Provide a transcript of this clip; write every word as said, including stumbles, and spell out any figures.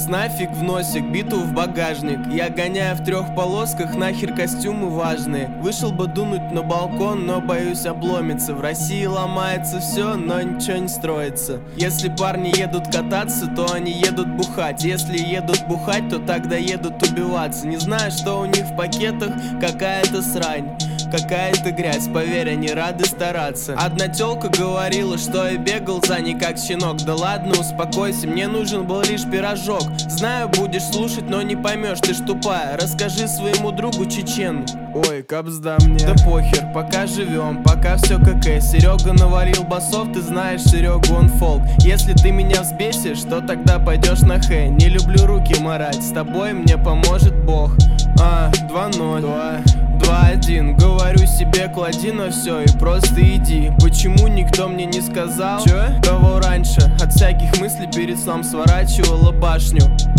нафиг в носик, биту в багажник. Я гоняю в трех полосках, нахер костюмы важные. Вышел бы дунуть на балкон, но боюсь обломиться. В России ломается все, но ничего не строится. Если парни едут кататься, то они едут бухать. Если едут бухать, то тогда едут убиваться. Не знаю, что у них в пакетах, какая-то срань, какая-то грязь, поверь, они рады стараться. Одна тёлка говорила, что я бегал за ней как щенок. Да ладно, успокойся, мне нужен был лишь пирожок. Знаю, будешь слушать, но не поймешь, ты ж тупая. Расскажи своему другу чечену. Ой, капсда мне. Да похер, пока живем, пока все как и. Серега навалил басов, ты знаешь, Серега он фолк. Если ты меня взбесишь, то тогда пойдешь на хэ. Не люблю руки марать, с тобой мне поможет Бог. А, два ноль, два один. Говорю себе, клади на все и просто иди. Почему никто мне не сказал, Чё? Кого раньше от всяких мыслей перед сном сворачивала башню?